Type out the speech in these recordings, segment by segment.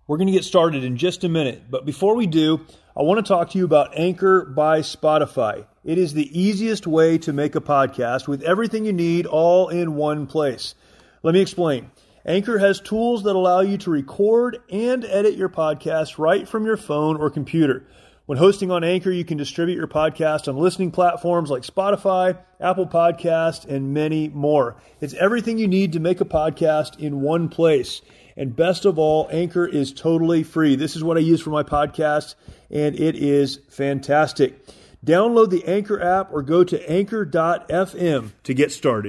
We're going to get started in just a minute, but before we do, I want to talk to you about Anchor by Spotify. It is the easiest way to make a podcast with everything you need all in one place. Let me explain. Anchor has tools that allow you to record and edit your podcast right from your phone or computer. When hosting on Anchor, you can distribute your podcast on listening platforms like Spotify, Apple Podcasts, and many more. It's everything you need to make a podcast in one place. And best of all, Anchor is totally free. This is what I use for my podcast, and it is fantastic. Download the Anchor app or go to anchor.fm to get started.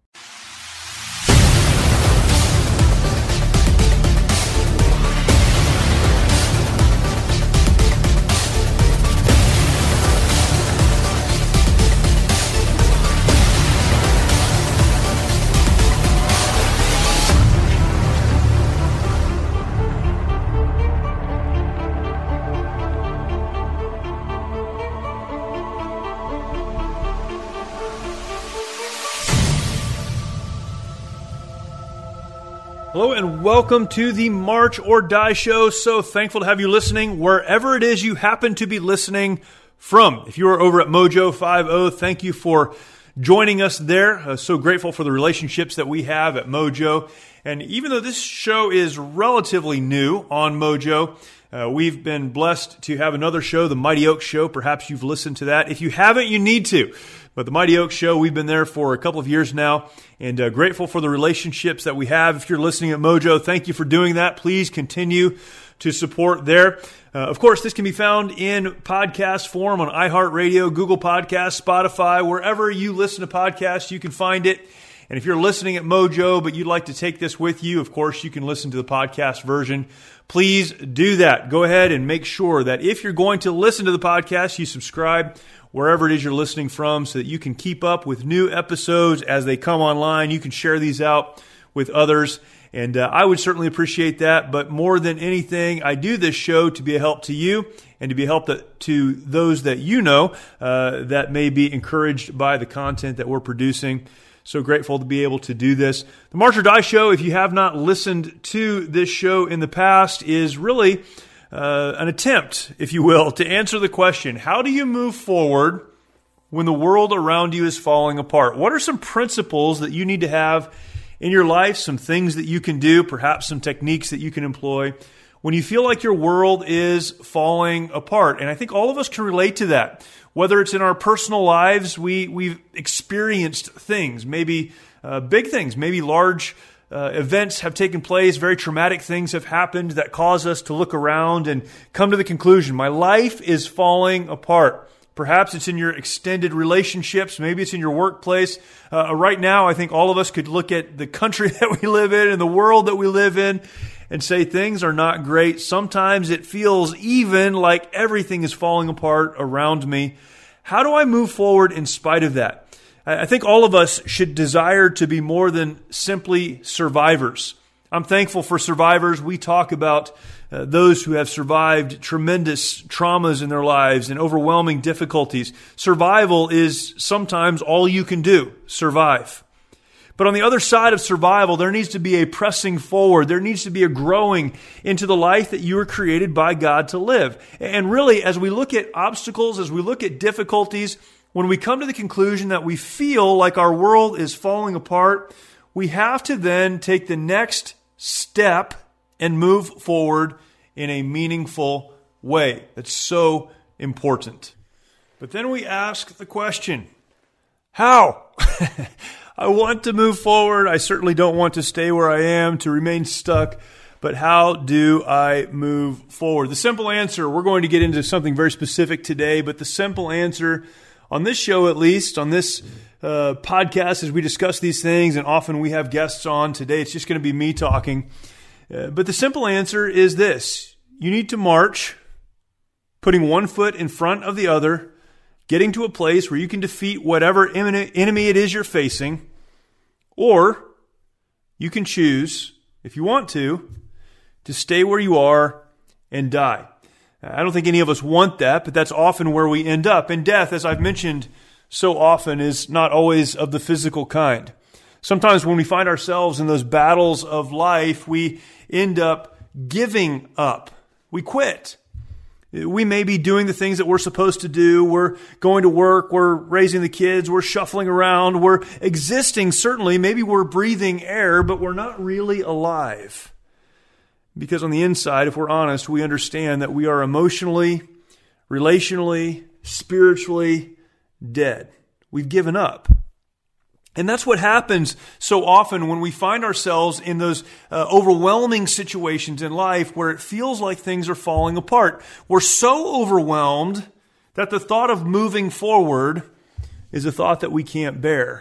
Hello and welcome to the March or Die Show. So thankful to have you listening wherever it is you happen to be listening from. If you are over at Mojo 50, thank you for joining us there. So grateful for the relationships that we have at Mojo. And even though this show is relatively new on Mojo, we've been blessed to have another show, The Mighty Oaks Show. Perhaps you've listened to that. If you haven't, you need to. But The Mighty Oaks Show, we've been there for a couple of years now, and grateful for the relationships that we have. If you're listening at Mojo, thank you for doing that. Please continue to support there. Of course, this can be found in podcast form on iHeartRadio, Google Podcasts, Spotify, wherever you listen to podcasts, you can find it. And if you're listening at Mojo, but you'd like to take this with you, of course, you can listen to the podcast version. Please do that. Go ahead and make sure that if you're going to listen to the podcast, you subscribe wherever it is you're listening from so that you can keep up with new episodes as they come online. You can share these out with others, and I would certainly appreciate that. But more than anything, I do this show to be a help to you and to be a help to those that you know that may be encouraged by the content that we're producing. So grateful to be able to do this. The March or Die Show, if you have not listened to this show in the past, is really an attempt, if you will, to answer the question, how do you move forward when the world around you is falling apart? What are some principles that you need to have in your life, some things that you can do, perhaps some techniques that you can employ when you feel like your world is falling apart? And I think all of us can relate to that. Whether it's in our personal lives, we've experienced things, maybe big things, maybe large events have taken place, very traumatic things have happened that cause us to look around and come to the conclusion, my life is falling apart. Perhaps it's in your extended relationships, maybe it's in your workplace. Right now, I think all of us could look at the country that we live in and the world that we live in and say things are not great. Sometimes it feels even like everything is falling apart around me. How do I move forward in spite of that? I think all of us should desire to be more than simply survivors. I'm thankful for survivors. We talk about those who have survived tremendous traumas in their lives and overwhelming difficulties. Survival is sometimes all you can do, survive. But on the other side of survival, there needs to be a pressing forward. There needs to be a growing into the life that you were created by God to live. And really, as we look at obstacles, as we look at difficulties, when we come to the conclusion that we feel like our world is falling apart, we have to then take the next step and move forward in a meaningful way. That's so important. But then we ask the question, how? I want to move forward. I certainly don't want to stay where I am, to remain stuck. But how do I move forward? The simple answer, we're going to get into something very specific today, but the simple answer on this show, at least, on this podcast, as we discuss these things, and often we have guests on. Today, it's just going to be me talking. But the simple answer is this. You need to march, putting one foot in front of the other, getting to a place where you can defeat whatever enemy it is you're facing, or you can choose, if you want to stay where you are and die. I don't think any of us want that, but that's often where we end up. And death, as I've mentioned so often, is not always of the physical kind. Sometimes when we find ourselves in those battles of life, we end up giving up. We quit. We may be doing the things that we're supposed to do. We're going to work. We're raising the kids. We're shuffling around. We're existing, certainly. Maybe we're breathing air, but we're not really alive. Because on the inside, if we're honest, we understand that we are emotionally, relationally, spiritually dead. We've given up. And that's what happens so often when we find ourselves in those overwhelming situations in life where it feels like things are falling apart. We're so overwhelmed that the thought of moving forward is a thought that we can't bear.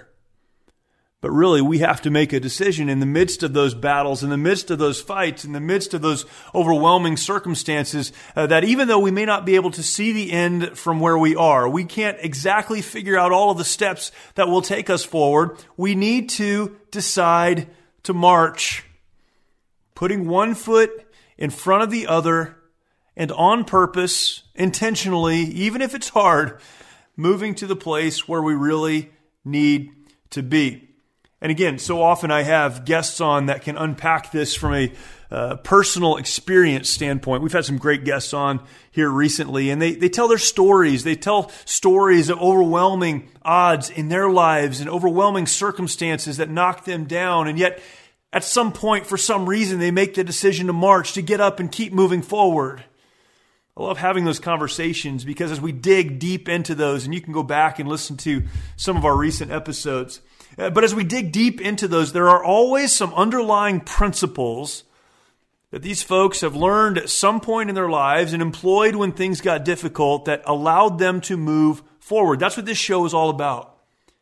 But really, we have to make a decision in the midst of those battles, in the midst of those fights, in the midst of those overwhelming circumstances, that even though we may not be able to see the end from where we are, we can't exactly figure out all of the steps that will take us forward, we need to decide to march, putting one foot in front of the other, and on purpose, intentionally, even if it's hard, moving to the place where we really need to be. And again, so often I have guests on that can unpack this from a personal experience standpoint. We've had some great guests on here recently, and they tell their stories. They tell stories of overwhelming odds in their lives and overwhelming circumstances that knock them down. And yet, at some point, for some reason, they make the decision to march, to get up and keep moving forward. I love having those conversations because as we dig deep into those, and you can go back and listen to some of our recent episodes, but as we dig deep into those, there are always some underlying principles that these folks have learned at some point in their lives and employed when things got difficult that allowed them to move forward. That's what this show is all about.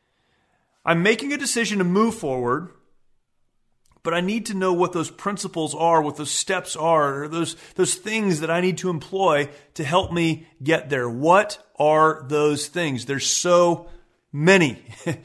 I'm making a decision to move forward, but I need to know what those principles are, what those steps are, those things that I need to employ to help me get there. What are those things? There's so many.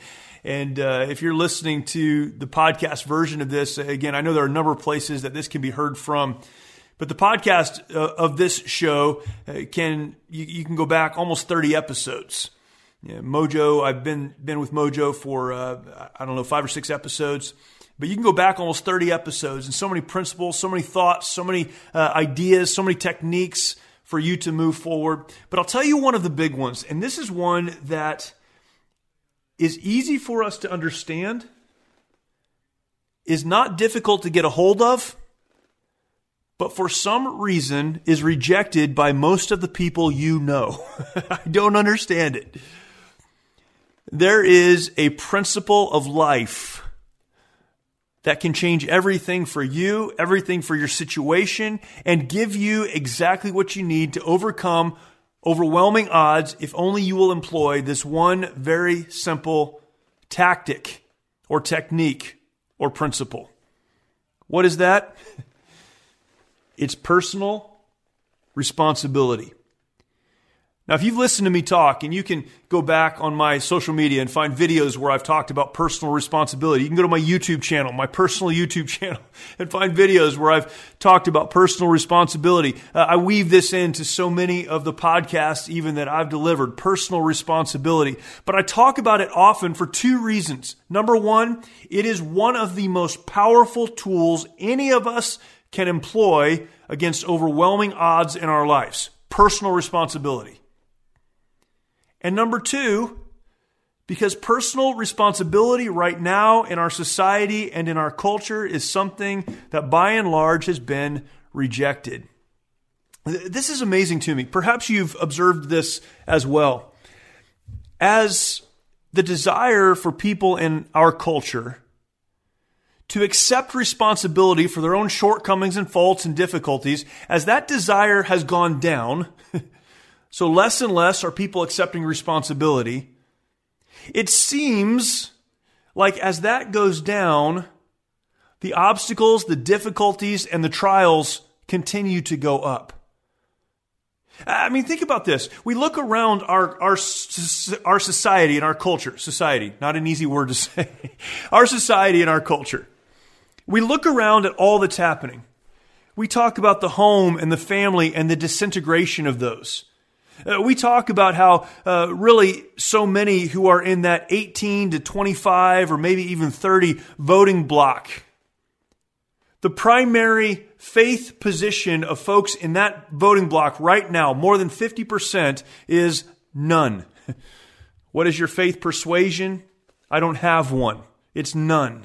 And if you're listening to the podcast version of this, again, I know there are a number of places that this can be heard from, but the podcast of this show you can go back almost 30 episodes. Mojo, I've been with Mojo for 5 or 6 episodes, but you can go back almost 30 episodes and so many principles, so many thoughts, so many ideas, so many techniques for you to move forward. But I'll tell you one of the big ones, and this is one that is easy for us to understand, is not difficult to get a hold of, but for some reason is rejected by most of the people you know. I don't understand it. There is a principle of life that can change everything for you, everything for your situation, and give you exactly what you need to overcome overwhelming odds if only you will employ this one very simple tactic or technique or principle. What is that? It's personal responsibility. Now, if you've listened to me talk, and you can go back on my social media and find videos where I've talked about personal responsibility. You can go to my YouTube channel, my personal YouTube channel, and find videos where I've talked about personal responsibility. I weave this into so many of the podcasts even that I've delivered, personal responsibility. But I talk about it often for 2 reasons. Number one, it is one of the most powerful tools any of us can employ against overwhelming odds in our lives. Personal responsibility. And number 2, because personal responsibility right now in our society and in our culture is something that by and large has been rejected. This is amazing to me. Perhaps you've observed this as well. As the desire for people in our culture to accept responsibility for their own shortcomings and faults and difficulties, as that desire has gone down, so less and less are people accepting responsibility. It seems like as that goes down, the obstacles, the difficulties, and the trials continue to go up. I mean, think about this. We look around our society and our culture. Society, not an easy word to say. Our society and our culture. We look around at all that's happening. We talk about the home and the family and the disintegration of those. We talk about how really so many who are in that 18 to 25 or maybe even 30 voting block, The primary faith position of folks in that voting block right now, more than 50%, is none. What is your faith persuasion? I don't have one. It's none.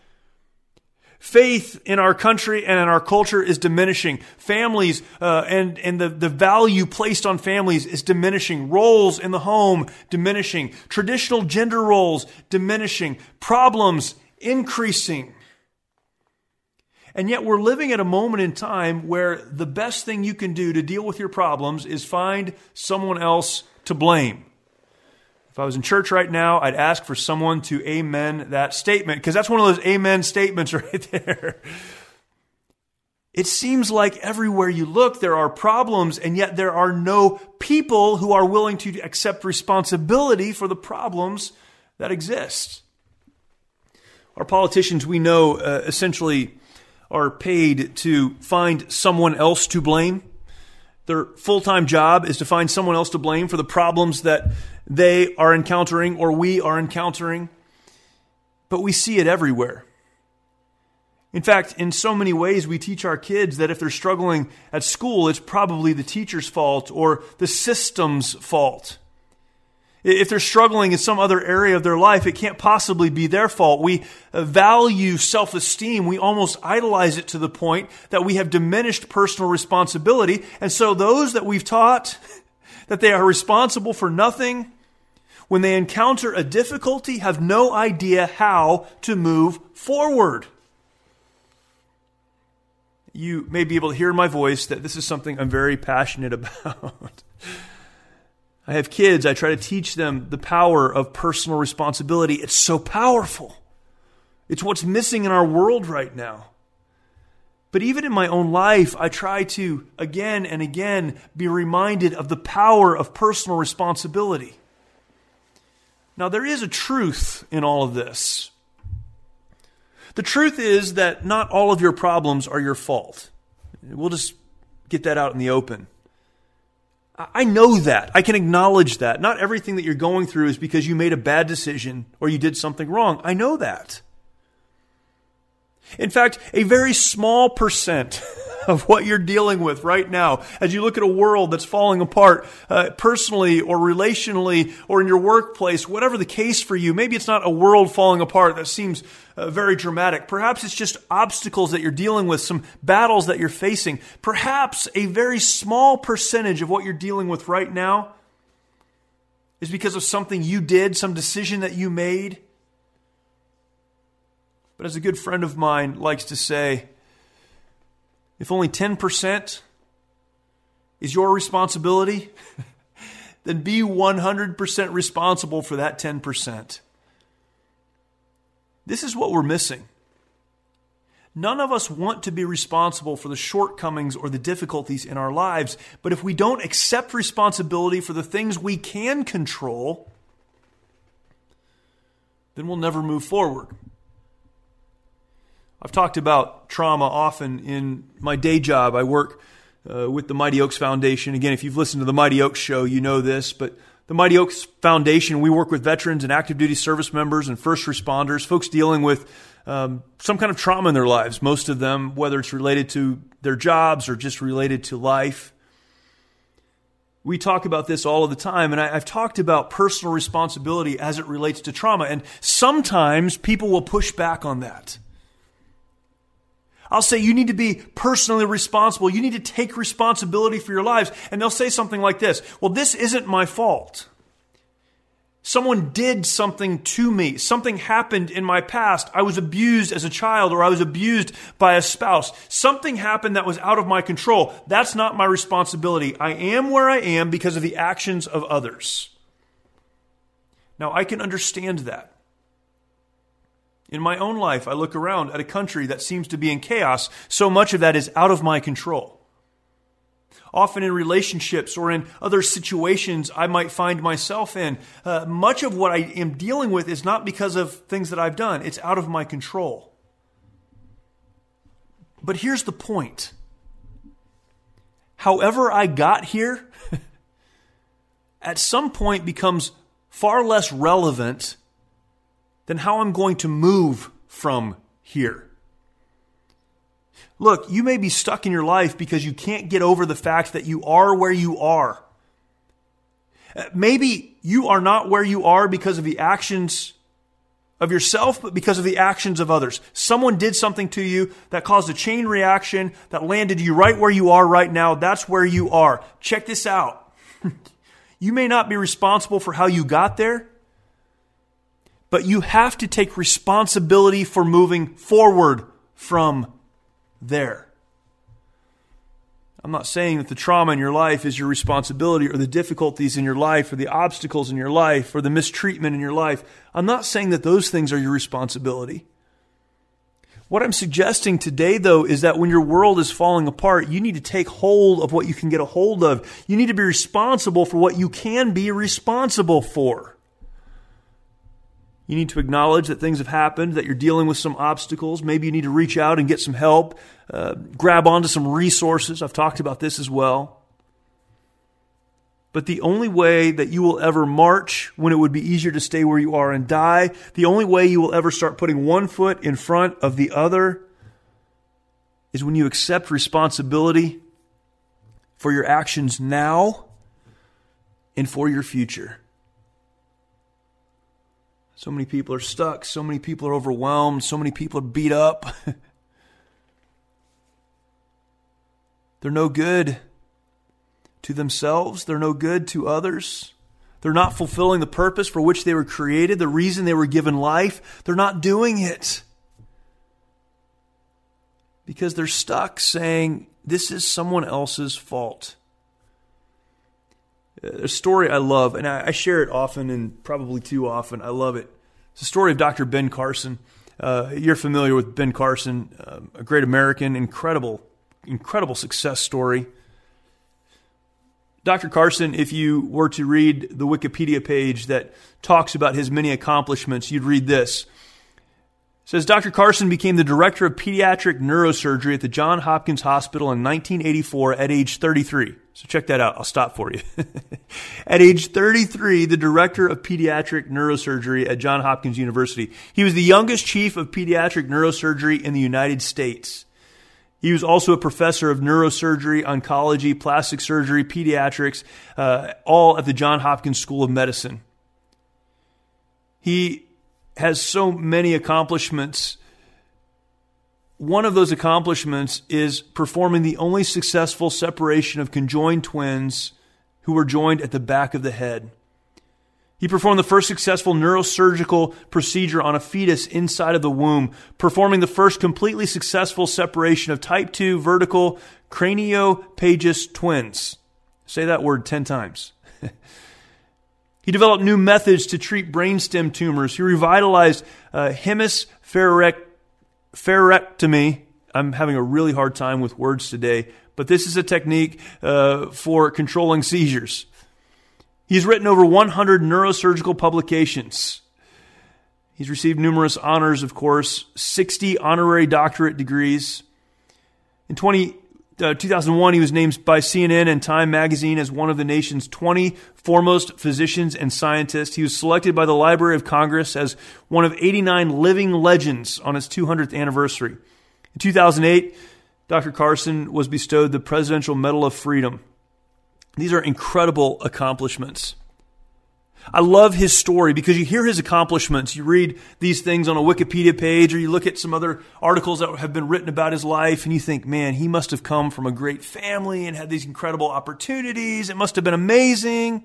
Faith in our country and in our culture is diminishing. Families and the value placed on families is diminishing. Roles in the home diminishing. Traditional gender roles diminishing. Problems increasing. And yet we're living at a moment in time where the best thing you can do to deal with your problems is find someone else to blame. If I was in church right now, I'd ask for someone to amen that statement, because that's one of those amen statements right there. It seems like everywhere you look, there are problems, and yet there are no people who are willing to accept responsibility for the problems that exist. Our politicians, we know, essentially are paid to find someone else to blame. Their full-time job is to find someone else to blame for the problems that they are encountering or we are encountering. But we see it everywhere. In fact, in so many ways, we teach our kids that if they're struggling at school, it's probably the teacher's fault or the system's fault. If they're struggling in some other area of their life, it can't possibly be their fault. We value self-esteem. We almost idolize it to the point that we have diminished personal responsibility. And so those that we've taught that they are responsible for nothing, when they encounter a difficulty, have no idea how to move forward. You may be able to hear in my voice that this is something I'm very passionate about. I have kids. I try to teach them the power of personal responsibility. It's so powerful. It's what's missing in our world right now. But even in my own life, I try to again and again be reminded of the power of personal responsibility. Now, there is a truth in all of this. The truth is that not all of your problems are your fault. We'll just get that out in the open. I know that. I can acknowledge that. Not everything that you're going through is because you made a bad decision or you did something wrong. I know that. In fact, a very small percent of what you're dealing with right now, as you look at a world that's falling apart, personally or relationally or in your workplace, whatever the case for you, maybe it's not a world falling apart that seems very dramatic. Perhaps it's just obstacles that you're dealing with, some battles that you're facing. Perhaps a very small percentage of what you're dealing with right now is because of something you did, some decision that you made. But as a good friend of mine likes to say, if only 10% is your responsibility, then be 100% responsible for that 10%. This is what we're missing. None of us want to be responsible for the shortcomings or the difficulties in our lives, but if we don't accept responsibility for the things we can control, then we'll never move forward. I've talked about trauma often in my day job. I work with the Mighty Oaks Foundation. Again, if you've listened to the Mighty Oaks show, you know this, but the Mighty Oaks Foundation, we work with veterans and active duty service members and first responders, folks dealing with some kind of trauma in their lives, most of them, whether it's related to their jobs or just related to life. We talk about this all of the time, and I've talked about personal responsibility as it relates to trauma, and sometimes people will push back on that. I'll say you need to be personally responsible. You need to take responsibility for your lives. And they'll say something like this: well, this isn't my fault. Someone did something to me. Something happened in my past. I was abused as a child, or I was abused by a spouse. Something happened that was out of my control. That's not my responsibility. I am where I am because of the actions of others. Now, I can understand that. In my own life, I look around at a country that seems to be in chaos. So much of that is out of my control. Often in relationships or in other situations I might find myself in, much of what I am dealing with is not because of things that I've done. It's out of my control. But here's the point. However I got here, at some point becomes far less relevant than how I'm going to move from here. Look, you may be stuck in your life because you can't get over the fact that you are where you are. Maybe you are not where you are because of the actions of yourself, but because of the actions of others. Someone did something to you that caused a chain reaction that landed you right where you are right now. That's where you are. Check this out. You may not be responsible for how you got there, but you have to take responsibility for moving forward from there. I'm not saying that the trauma in your life is your responsibility, or the difficulties in your life, or the obstacles in your life, or the mistreatment in your life. I'm not saying that those things are your responsibility. What I'm suggesting today, though, is that when your world is falling apart, you need to take hold of what you can get a hold of. You need to be responsible for what you can be responsible for. You need to acknowledge that things have happened, that you're dealing with some obstacles. Maybe you need to reach out and get some help, grab onto some resources. I've talked about this as well. But the only way that you will ever march when it would be easier to stay where you are and die, the only way you will ever start putting one foot in front of the other, is when you accept responsibility for your actions now and for your future. So many people are stuck. So many people are overwhelmed. So many people are beat up. They're no good to themselves. They're no good to others. They're not fulfilling the purpose for which they were created, the reason they were given life. They're not doing it because they're stuck saying, this is someone else's fault. A story I love, and I share it often and probably too often. I love it. It's the story of Dr. Ben Carson. You're familiar with Ben Carson, a great American, incredible success story. Dr. Carson, if you were to read the Wikipedia page that talks about his many accomplishments, you'd read this. It says, Dr. Carson became the director of pediatric neurosurgery at the Johns Hopkins Hospital in 1984 at age 33. So check that out. I'll stop for you. At age 33, the director of pediatric neurosurgery at Johns Hopkins University. He was the youngest chief of pediatric neurosurgery in the United States. He was also a professor of neurosurgery, oncology, plastic surgery, pediatrics, all at the Johns Hopkins School of Medicine. He has so many accomplishments. One of those accomplishments is performing the only successful separation of conjoined twins who were joined at the back of the head. He performed the first successful neurosurgical procedure on a fetus inside of the womb, performing the first completely successful separation of type 2 vertical craniopagus twins. Say that word 10 times. He developed new methods to treat brainstem tumors. He revitalized hemispherectomy. I'm having a really hard time with words today, but this is a technique for controlling seizures. He's written over 100 neurosurgical publications. He's received numerous honors, of course, 60 honorary doctorate degrees. In 2001, he was named by CNN and Time magazine as one of the nation's 20 foremost physicians and scientists. He was selected by the Library of Congress as one of 89 living legends on its 200th anniversary. In 2008, Dr. Carson was bestowed the Presidential Medal of Freedom. These are incredible accomplishments. I love his story because you hear his accomplishments. You read these things on a Wikipedia page, or you look at some other articles that have been written about his life, and you think, man, he must have come from a great family and had these incredible opportunities. It must have been amazing.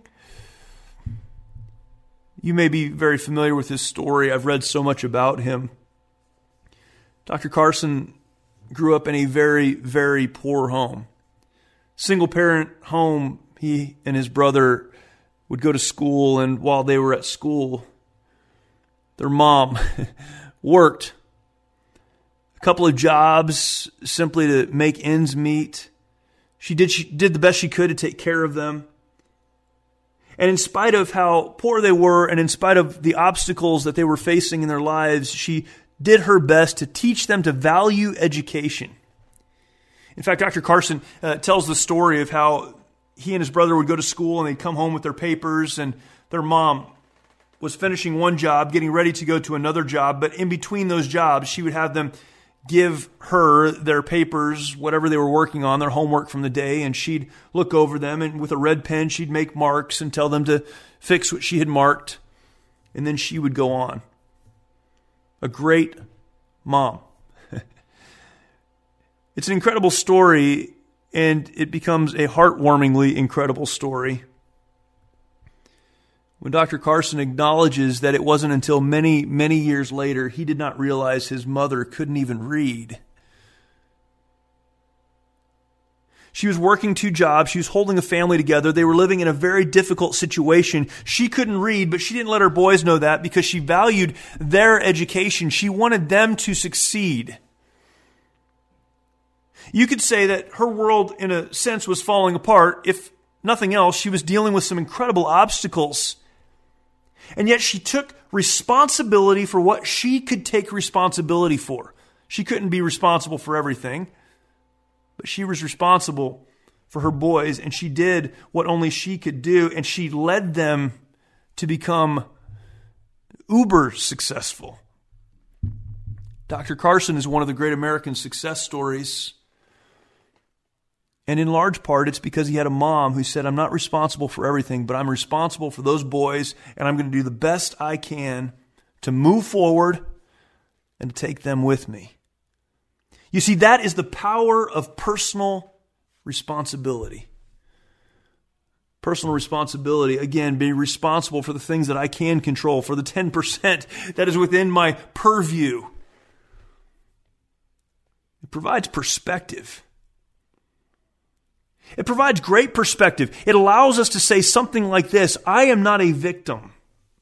You may be very familiar with his story. I've read so much about him. Dr. Carson grew up in a very, very poor home. Single-parent home. He and his brother would go to school, and while they were at school, their mom worked a couple of jobs simply to make ends meet. She did the best she could to take care of them. And in spite of how poor they were, and in spite of the obstacles that they were facing in their lives, she did her best to teach them to value education. In fact, Dr. Carson tells the story of how he and his brother would go to school and they'd come home with their papers, and their mom was finishing one job, getting ready to go to another job. But in between those jobs, she would have them give her their papers, whatever they were working on, their homework from the day, and she'd look over them, and with a red pen, she'd make marks and tell them to fix what she had marked, and then she would go on. A great mom. It's an incredible story, and it becomes a heartwarmingly incredible story when Dr. Carson acknowledges that it wasn't until many, many years later he did not realize his mother couldn't even read. She was working 2 jobs. She was holding a family together. They were living in a very difficult situation. She couldn't read, but she didn't let her boys know that because she valued their education. She wanted them to succeed. You could say that her world, in a sense, was falling apart. If nothing else, she was dealing with some incredible obstacles. And yet she took responsibility for what she could take responsibility for. She couldn't be responsible for everything, but she was responsible for her boys, and she did what only she could do, and she led them to become uber successful. Dr. Carson is one of the great American success stories. And in large part, it's because he had a mom who said, I'm not responsible for everything, but I'm responsible for those boys, and I'm going to do the best I can to move forward and to take them with me. You see, that is the power of personal responsibility. Personal responsibility, again, being responsible for the things that I can control, for the 10% that is within my purview. It provides perspective. It provides great perspective. It allows us to say something like this: I am not a victim.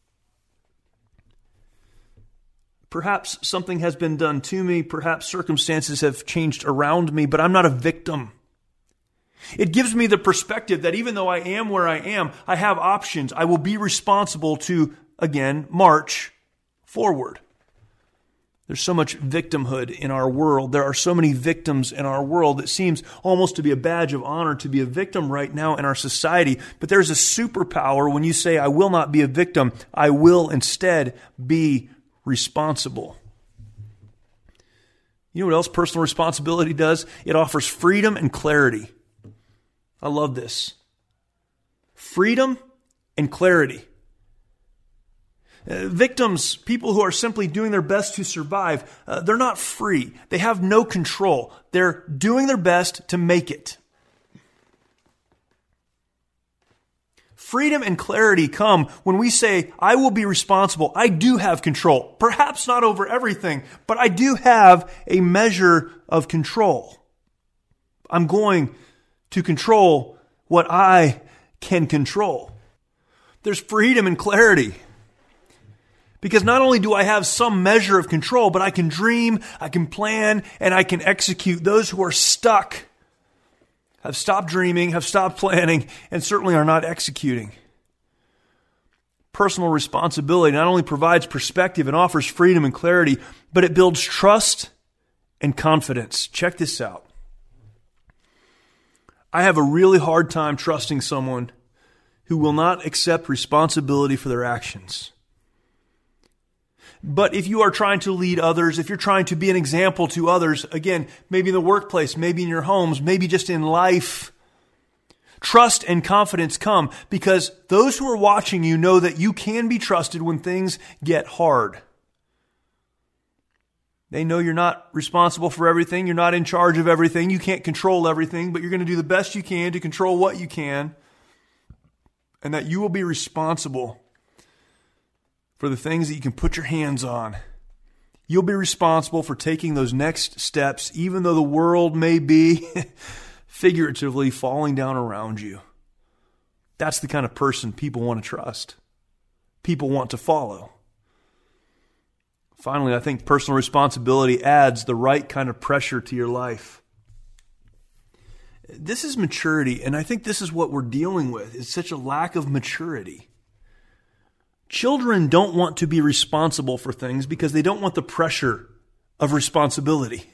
Perhaps something has been done to me. Perhaps circumstances have changed around me, but I'm not a victim. It gives me the perspective that even though I am where I am, I have options. I will be responsible to, again, march forward. There's so much victimhood in our world. There are so many victims in our world. It seems almost to be a badge of honor to be a victim right now in our society. But there's a superpower when you say, I will not be a victim. I will instead be responsible. You know what else personal responsibility does? It offers freedom and clarity. I love this. Freedom and clarity. Victims, people who are simply doing their best to survive, they're not free. They have no control. They're doing their best to make it. Freedom and clarity come when we say, I will be responsible. I do have control. Perhaps not over everything, but I do have a measure of control. I'm going to control what I can control. There's freedom and clarity. Because not only do I have some measure of control, but I can dream, I can plan, and I can execute. Those who are stuck have stopped dreaming, have stopped planning, and certainly are not executing. Personal responsibility not only provides perspective and offers freedom and clarity, but it builds trust and confidence. Check this out. I have a really hard time trusting someone who will not accept responsibility for their actions. But if you are trying to lead others, if you're trying to be an example to others, again, maybe in the workplace, maybe in your homes, maybe just in life, trust and confidence come because those who are watching you know that you can be trusted when things get hard. They know you're not responsible for everything. You're not in charge of everything. You can't control everything, but you're going to do the best you can to control what you can, and that you will be responsible for the things that you can put your hands on. You'll be responsible for taking those next steps, even though the world may be figuratively falling down around you. That's the kind of person people want to trust. People want to follow. Finally, I think personal responsibility adds the right kind of pressure to your life. This is maturity, and I think this is what we're dealing with. It's such a lack of maturity. Children don't want to be responsible for things because they don't want the pressure of responsibility.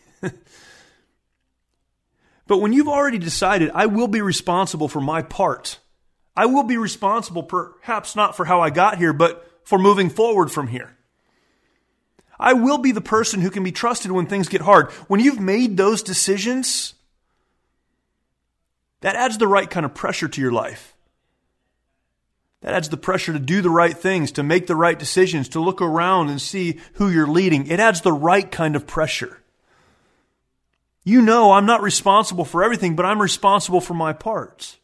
But when you've already decided, I will be responsible for my part, I will be responsible perhaps not for how I got here, but for moving forward from here. I will be the person who can be trusted when things get hard. When you've made those decisions, that adds the right kind of pressure to your life. That adds the pressure to do the right things, to make the right decisions, to look around and see who you're leading. It adds the right kind of pressure. You know I'm not responsible for everything, but I'm responsible for my parts.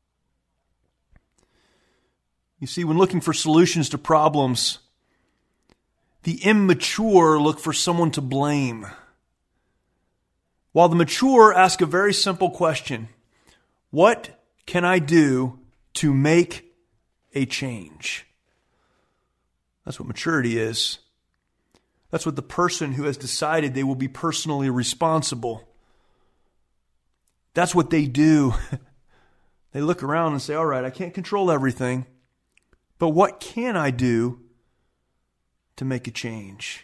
You see, when looking for solutions to problems, the immature look for someone to blame, while the mature ask a very simple question: what can I do to make a change? That's what maturity is. That's what the person who has decided they will be personally responsible. That's what they do. They look around and say, all right, I can't control everything, but what can I do to make a change?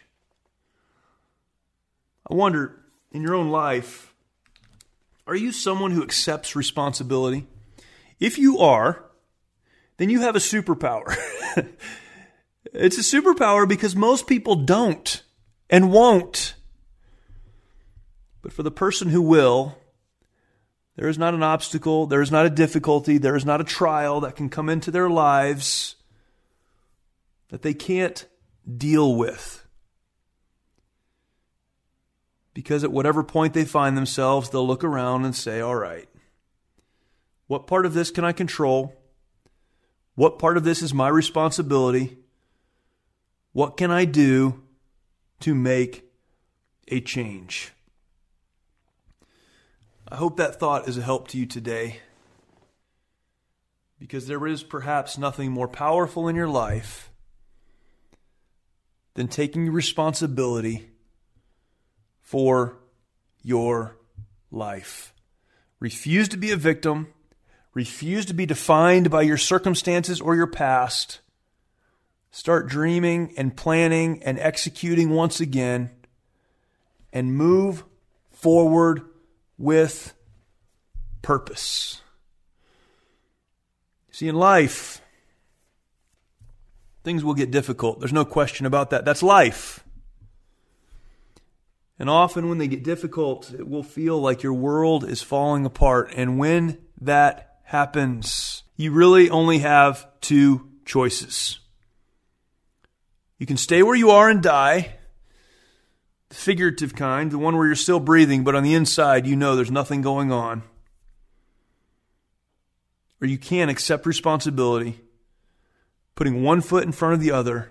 I wonder, in your own life, are you someone who accepts responsibility? If you are, then you have a superpower. It's a superpower because most people don't and won't. But for the person who will, there is not an obstacle, there is not a difficulty, there is not a trial that can come into their lives that they can't deal with. Because at whatever point they find themselves, they'll look around and say, all right, what part of this can I control? What part of this is my responsibility? What can I do to make a change? I hope that thought is a help to you today, because there is perhaps nothing more powerful in your life than taking responsibility for your life. Refuse to be a victim. Refuse to be defined by your circumstances or your past. Start dreaming and planning and executing once again, and move forward with purpose. See, in life, things will get difficult. There's no question about that. That's life. And often when they get difficult, it will feel like your world is falling apart. And when that happens, you really only have two choices. You can stay where you are and die, the figurative kind, the one where you're still breathing, but on the inside you know there's nothing going on. Or you can accept responsibility, putting one foot in front of the other,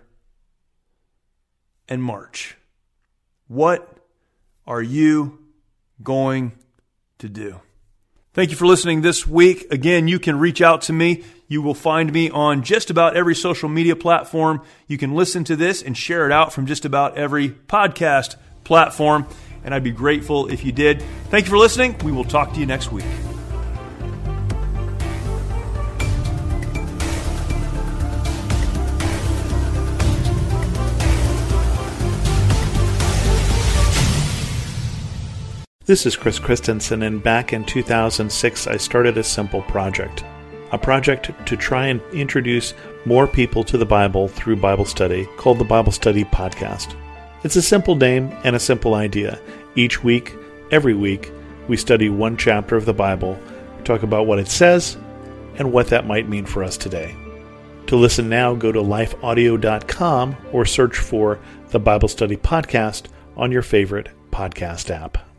and march. What are you going to do? Thank you for listening this week. Again, you can reach out to me. You will find me on just about every social media platform. You can listen to this and share it out from just about every podcast platform, and I'd be grateful if you did. Thank you for listening. We will talk to you next week. This is Chris Christensen, and back in 2006 I started a simple project. A project to try and introduce more people to the Bible through Bible study called the Bible Study Podcast. It's a simple name and a simple idea. Each week, every week, we study one chapter of the Bible, talk about what it says, and what that might mean for us today. To listen now, go to lifeaudio.com or search for the Bible Study Podcast on your favorite podcast app.